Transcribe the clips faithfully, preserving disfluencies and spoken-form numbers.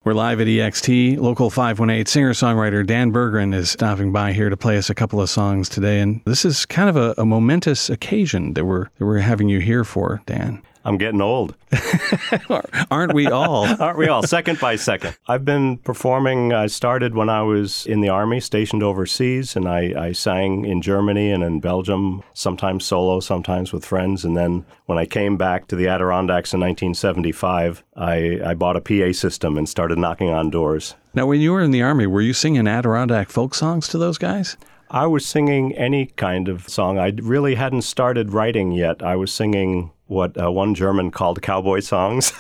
We're live at E X T. Local five one eight singer-songwriter Dan Berggren is stopping by here to play us a couple of songs today. And this is kind of a, a momentous occasion that we're, that we're having you here for, Dan. I'm getting old. Aren't we all? Aren't we all? Second by second. I've been performing. I started when I was in the Army, stationed overseas, and I, I sang in Germany and in Belgium, sometimes solo, sometimes with friends. And then when I came back to the Adirondacks in nineteen seventy-five, I, I bought a P A system and started knocking on doors. Now, when you were in the Army, were you singing Adirondack folk songs to those guys? I was singing any kind of song. I really hadn't started writing yet. I was singing what uh, one German called cowboy songs.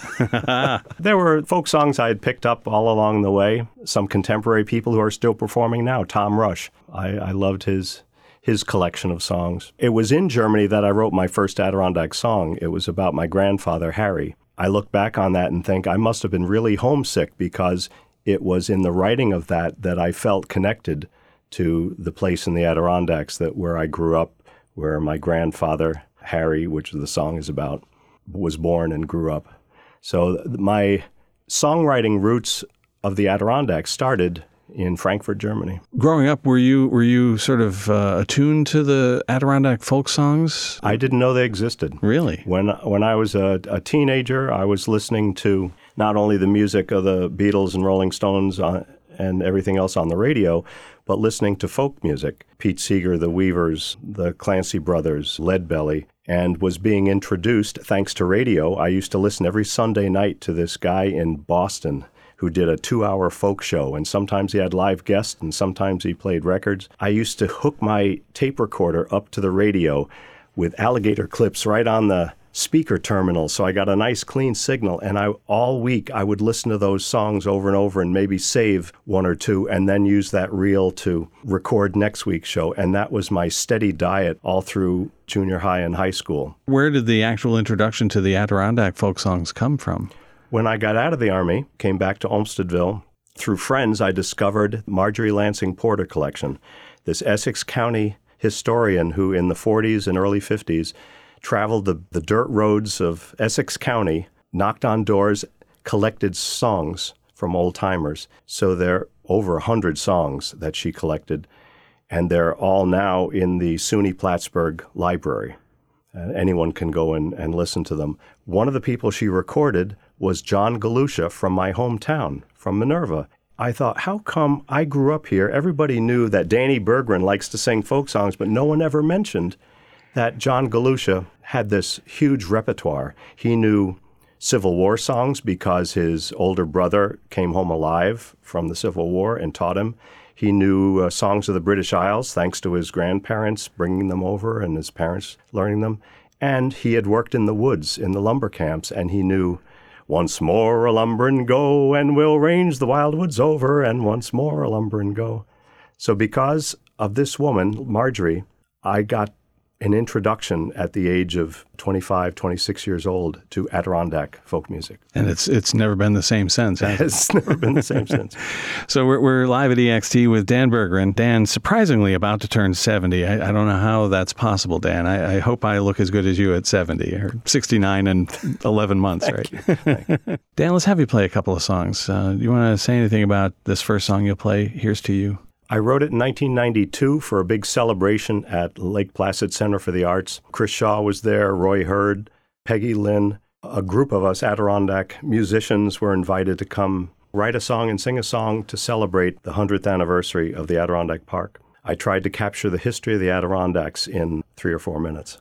There were folk songs I had picked up all along the way. Some contemporary people who are still performing now. Tom Rush. I, I loved his his collection of songs. It was in Germany that I wrote my first Adirondack song. It was about my grandfather, Harry. I look back on that and think I must have been really homesick because it was in the writing of that that I felt connected to the place in the Adirondacks that where I grew up, where my grandfather, Harry, which the song is about, was born and grew up. So my songwriting roots of the Adirondacks started in Frankfurt, Germany. Growing up, were you were you sort of uh, attuned to the Adirondack folk songs? I didn't know they existed. Really? When when I was a, a teenager, I was listening to not only the music of the Beatles and Rolling Stones on, and everything else on the radio, but listening to folk music. Pete Seeger, the Weavers, the Clancy Brothers, Leadbelly, and was being introduced, thanks to radio. I used to listen every Sunday night to this guy in Boston who did a two-hour folk show, and sometimes he had live guests, and sometimes he played records. I used to hook my tape recorder up to the radio with alligator clips right on the speaker terminal, so I got a nice clean signal, and I all week I would listen to those songs over and over and maybe save one or two and then use that reel to record next week's show, and that was my steady diet all through junior high and high school. Where did the actual introduction to the Adirondack folk songs come from? When I got out of the Army, came back to Olmstedville, through friends I discovered Marjorie Lansing Porter collection, this Essex County historian who in the forties and early fifties traveled the, the dirt roads of Essex County, knocked on doors, collected songs from old-timers. So there are over one hundred songs that she collected, and they're all now in the SUNY Plattsburgh Library. Uh, anyone can go in and listen to them. One of the people she recorded was John Galusha from my hometown, from Minerva. I thought, how come I grew up here? Everybody knew that Danny Berggren likes to sing folk songs, but no one ever mentioned that John Galusha had this huge repertoire. He knew Civil War songs because his older brother came home alive from the Civil War and taught him. He knew uh, songs of the British Isles, thanks to his grandparents bringing them over and his parents learning them. And he had worked in the woods, in the lumber camps, and he knew, once more a lumberin' go, and we'll range the wildwoods over, and once more a lumberin' go. So because of this woman, Marjorie, I got an introduction at the age of twenty-five, twenty-six years old to Adirondack folk music. And it's it's never been the same since, has it? It's never been the same since. So we're, we're live at E X T with Dan Berggren. Dan, surprisingly about to turn seventy. I, I don't know how that's possible, Dan. I, I hope I look as good as you at seventy, or sixty-nine and eleven months, Thank right? you. Thank you. Dan, let's have you play a couple of songs. Uh, do you want to say anything about this first song you'll play? Here's to You. I wrote it in nineteen ninety-two for a big celebration at Lake Placid Center for the Arts. Chris Shaw was there, Roy Hurd, Peggy Lynn. A group of us Adirondack musicians were invited to come write a song and sing a song to celebrate the hundredth anniversary of the Adirondack Park. I tried to capture the history of the Adirondacks in three or four minutes.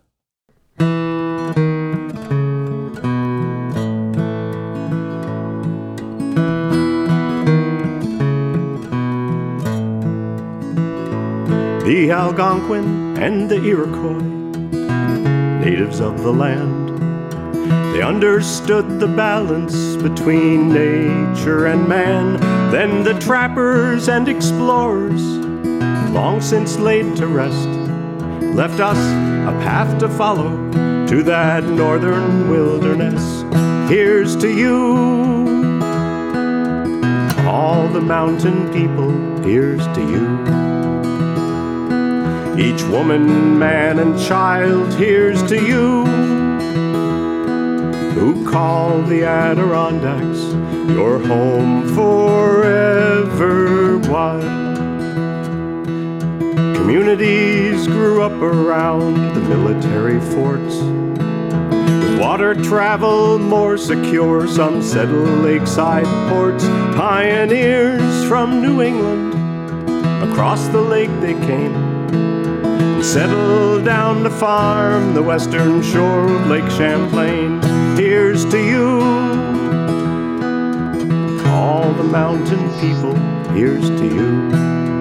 The Algonquin and the Iroquois, natives of the land, they understood the balance between nature and man. Then the trappers and explorers, long since laid to rest, left us a path to follow to that northern wilderness. Here's to you, all the mountain people, here's to you. Each woman, man, and child, here's to you, who call the Adirondacks your home forever was. Communities grew up around the military forts. With water travel more secure, some settled lakeside ports. Pioneers from New England, across the lake they came, and settled down to farm the western shore of Lake Champlain. Here's to you, all the mountain people, here's to you.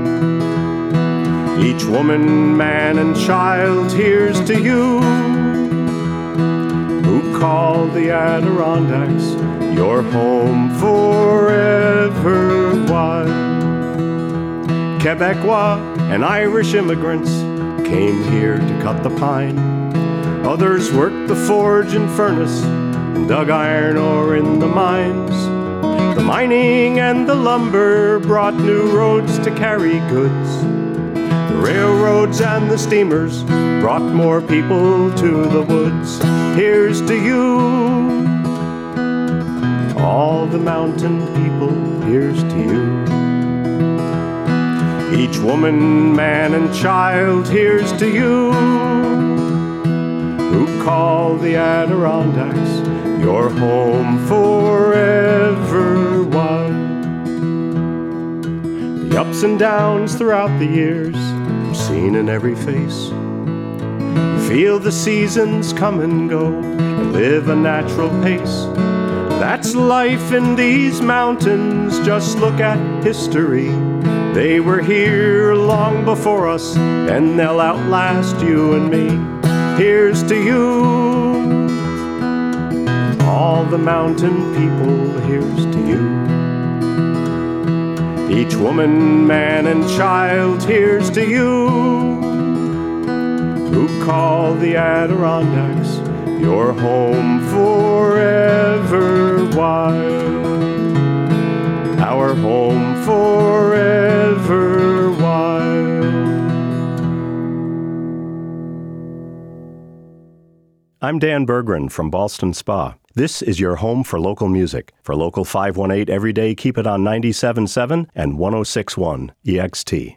Each woman, man, and child, here's to you, who call the Adirondacks your home forever was. Quebecois and Irish immigrants came here to cut the pine. Others worked the forge and furnace and dug iron ore in the mines. The mining and the lumber brought new roads to carry goods. The railroads and the steamers brought more people to the woods. Here's to you, all the mountain people, here's to you. Each woman, man, and child, here's to you, who call the Adirondacks your home forever was. The ups and downs throughout the years are seen in every face. You feel the seasons come and go and live a natural pace. That's life in these mountains, just look at history. They were here long before us, and they'll outlast you and me. Here's to you, all the mountain people, here's to you. Each woman, man, and child, here's to you, who call the Adirondacks your home forever wild. Our home forever wild. I'm Dan Berggren from Ballston Spa. This is your home for local music. For Local five one eight every day, keep it on ninety-seven point seven and one oh six point one E X T.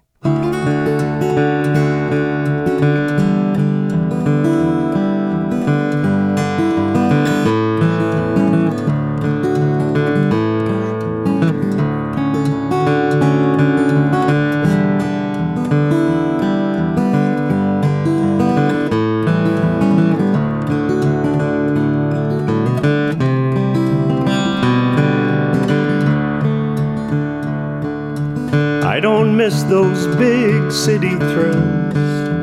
I don't miss those big city thrills.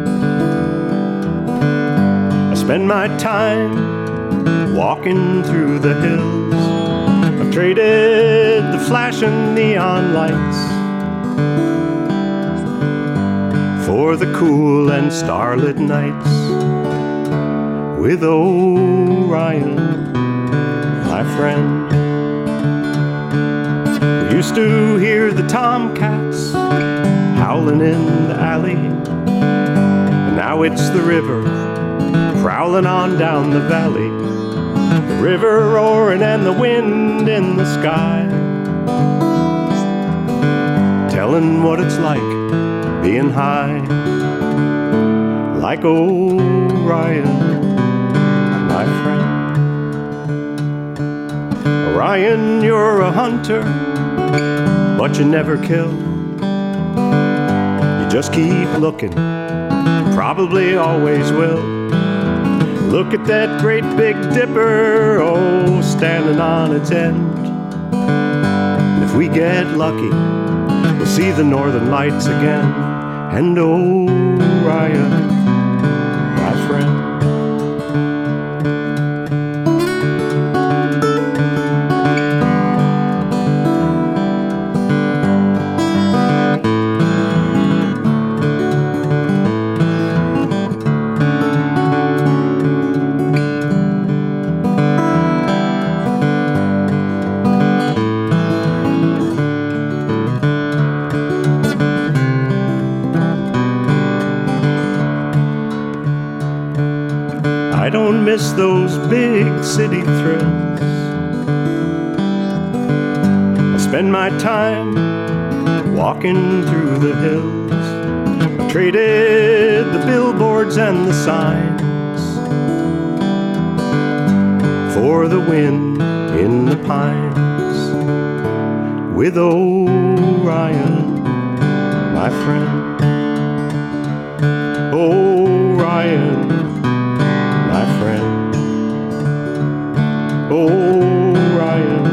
I spend my time walking through the hills. I've traded the flashing neon lights for the cool and starlit nights with Orion, my friend. Used to hear the tomcats howling in the alley, and now it's the river prowling on down the valley. The river roaring and the wind in the sky, telling what it's like being high, like Orion, my friend. Orion, you're a hunter, but you never kill. You just keep looking, probably always will. Look at that great big dipper, oh, standing on its end. And if we get lucky, we'll see the northern lights again. And Orion, my friend. I don't miss those big city thrills. spend my time walking through the hills. I've traded the billboards and the signs for the wind in the pines with Orion, my friend. Orion, my friend. Orion.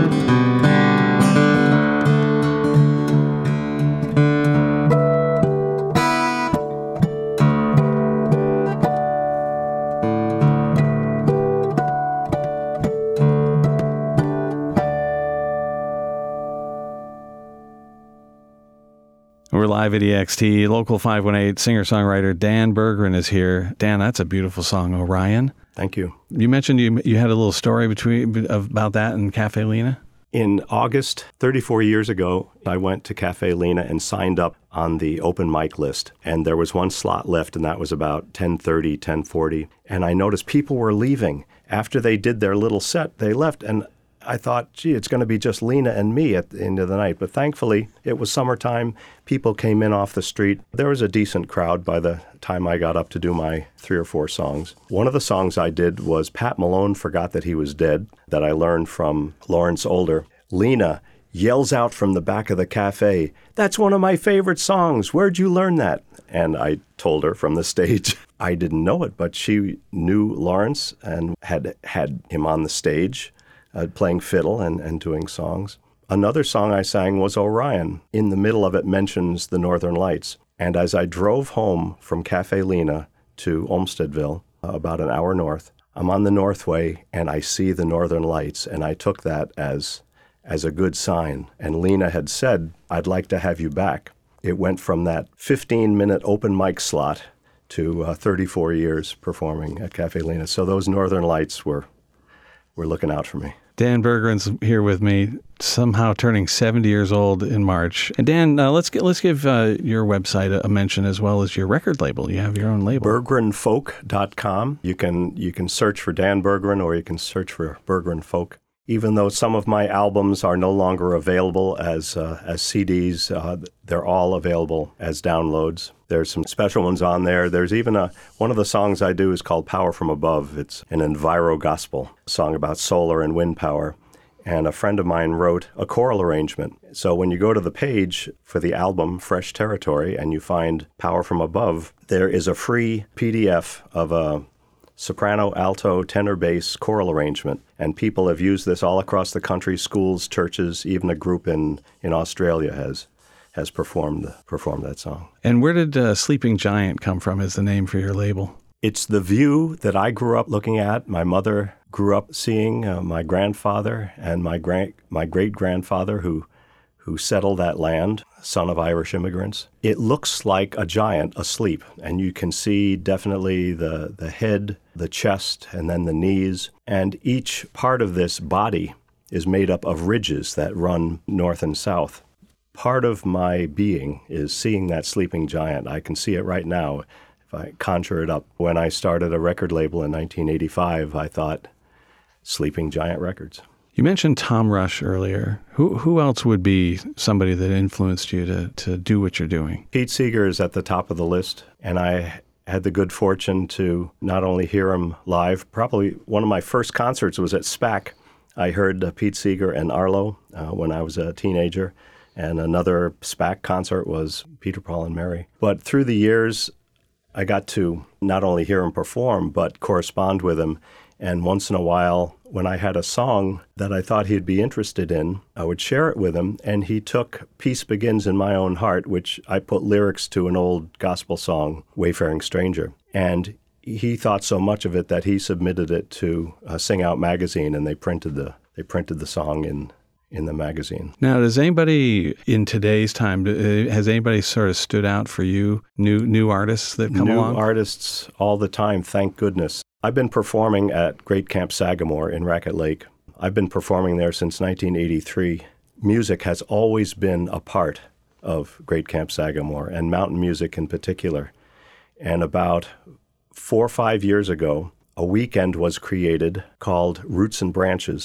We're live at E X T. Local five one eight singer-songwriter Dan Berggren is here. Dan, that's a beautiful song, Orion. Thank you. You mentioned you you had a little story between about that in Cafe Lena? In August, thirty-four years ago, I went to Cafe Lena and signed up on the open mic list. And there was one slot left, and that was about ten thirty, ten forty. And I noticed people were leaving. After they did their little set, they left. And I thought, gee, it's going to be just Lena and me at the end of the night. But thankfully, it was summertime. People came in off the street. There was a decent crowd by the time I got up to do my three or four songs. One of the songs I did was Pat Malone Forgot That He Was Dead, that I learned from Lawrence Older. Lena yells out from the back of the cafe, "That's one of my favorite songs. Where'd you learn that?" And I told her from the stage. I didn't know it, but she knew Lawrence and had had him on the stage. Uh, playing fiddle and, and doing songs. Another song I sang was Orion. In the middle of it mentions the Northern Lights. And as I drove home from Cafe Lena to Olmstedville, uh, about an hour north, I'm on the Northway and I see the Northern Lights, and I took that as as a good sign. And Lena had said, "I'd like to have you back." It went from that fifteen-minute open mic slot to uh, thirty-four years performing at Cafe Lena. So those Northern Lights were were looking out for me. Dan Berggren's here with me, somehow turning seventy years old in March. And Dan, uh, let's get, let's give uh, your website a, a mention as well as your record label. You have your own label. Berggren Folk dot com. You can you can search for Dan Berggren, or you can search for Berggren Folk. Even though some of my albums are no longer available as uh, as C Ds, uh, they're all available as downloads. There's some special ones on there. There's even a one of the songs I do is called Power From Above. It's an enviro gospel song about solar and wind power. And a friend of mine wrote a choral arrangement. So when you go to the page for the album Fresh Territory and you find Power From Above, there is a free P D F of a soprano, alto, tenor, bass choral arrangement. And people have used this all across the country, schools, churches, even a group in, in Australia has has performed performed that song. And where did uh, Sleeping Giant come from as the name for your label? It's the view that I grew up looking at. My mother grew up seeing uh, my grandfather and my grand my great-grandfather who who settled that land, son of Irish immigrants. It looks like a giant asleep, and you can see definitely the, the head, the chest, and then the knees. And each part of this body is made up of ridges that run north and south. Part of my being is seeing that sleeping giant. I can see it right now if I conjure it up. When I started a record label in nineteen eighty-five, I thought, Sleeping Giant Records. You mentioned Tom Rush earlier. Who who else would be somebody that influenced you to, to do what you're doing? Pete Seeger is at the top of the list, and I had the good fortune to not only hear him live, probably one of my first concerts was at SPAC. I heard uh, Pete Seeger and Arlo uh, when I was a teenager, and another SPAC concert was Peter, Paul, and Mary. But through the years, I got to not only hear him perform, but correspond with him. And once in a while, when I had a song that I thought he'd be interested in, I would share it with him. And he took Peace Begins in My Own Heart, which I put lyrics to an old gospel song, Wayfaring Stranger. And he thought so much of it that he submitted it to uh, Sing Out magazine, and they printed the they printed the song in in the magazine. Now, does anybody in today's time, has anybody sort of stood out for you, new new artists that come new along? New artists all the time, thank goodness. I've been performing at Great Camp Sagamore in Racket Lake. I've been performing there since nineteen eighty-three. Music has always been a part of Great Camp Sagamore, and mountain music in particular. And about four or five years ago, a weekend was created called Roots and Branches.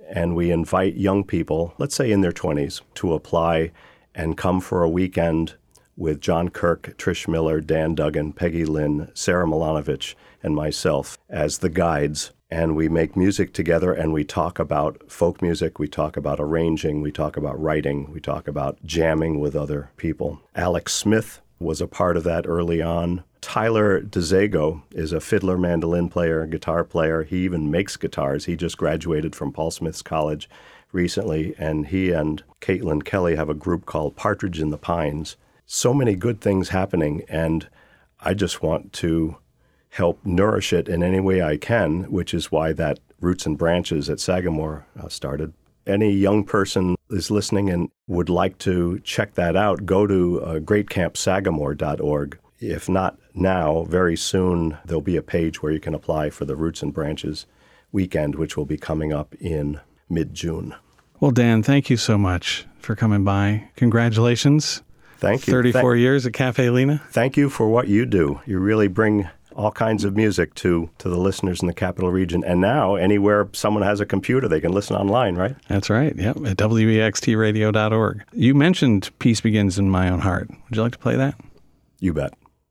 and we invite young people, let's say in their twenties, to apply and come for a weekend with John Kirk, Trish Miller, Dan Duggan, Peggy Lynn, Sarah Milanovic, and myself as the guides. And we make music together, and we talk about folk music, we talk about arranging, we talk about writing, we talk about jamming with other people. Alex Smith was a part of that early on. Tyler DeZago is a fiddler, mandolin player, guitar player. He even makes guitars. He just graduated from Paul Smith's College recently, and he and Caitlin Kelly have a group called Partridge in the Pines. So many good things happening, and I just want to help nourish it in any way I can, which is why that Roots and Branches at Sagamore uh, started. Any young person is listening and would like to check that out, go to uh, great camp sagamore dot org. If not now, very soon there'll be a page where you can apply for the Roots and Branches weekend, which will be coming up in mid-June. Well, Dan, thank you so much for coming by. Congratulations. Thank you. thirty-four Th- years at Cafe Lena. Thank you for what you do. You really bring all kinds of music to, to the listeners in the Capital Region. And now, anywhere someone has a computer, they can listen online, right? That's right. Yep. At W E X T radio dot org. You mentioned Peace Begins in My Own Heart. Would you like to play that? You bet.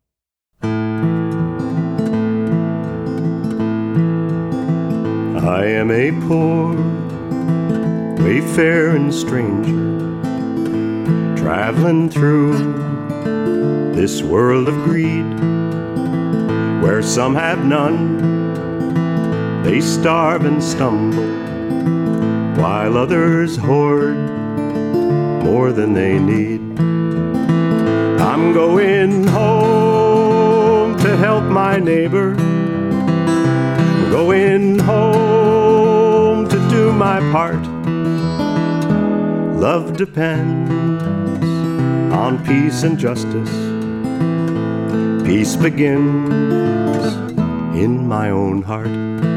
I am a poor wayfaring stranger, traveling through this world of greed, where some have none, they starve and stumble, while others hoard more than they need. I'm going home to help my neighbor, I'm going home to do my part. Love depends on peace and justice. Peace begins in my own heart.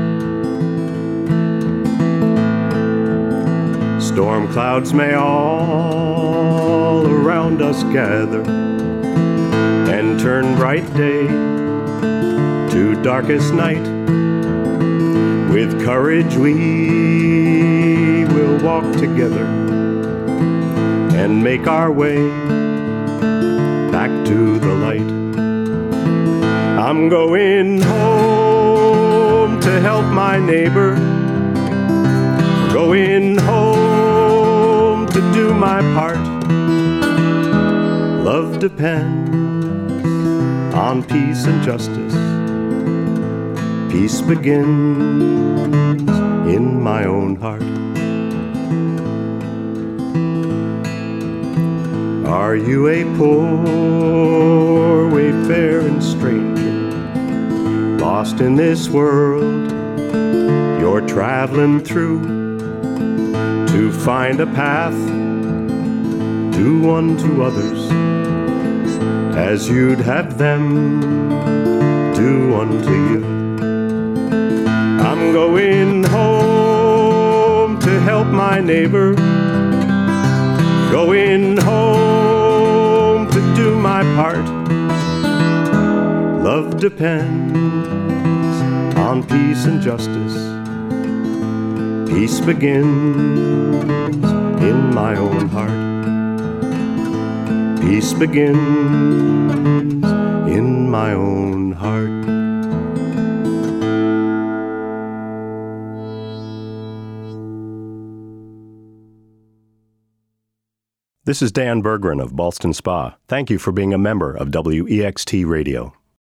Storm clouds may all around us gather and turn bright day to darkest night. With courage we will walk together and make our way back to the light. I'm going home to help my neighbor, going home to do my part. Love depends on peace and justice. Peace begins in my own heart. Are you a poor wayfaring stranger, lost in this world you're traveling through, to find a path, do unto others as you'd have them do unto you? I'm going home to help my neighbor, going home to do my part. Love depends on peace and justice. Peace begins in my own heart. Peace begins in my own heart. This is Dan Berggren of Ballston Spa. Thank you for being a member of W E X T Radio.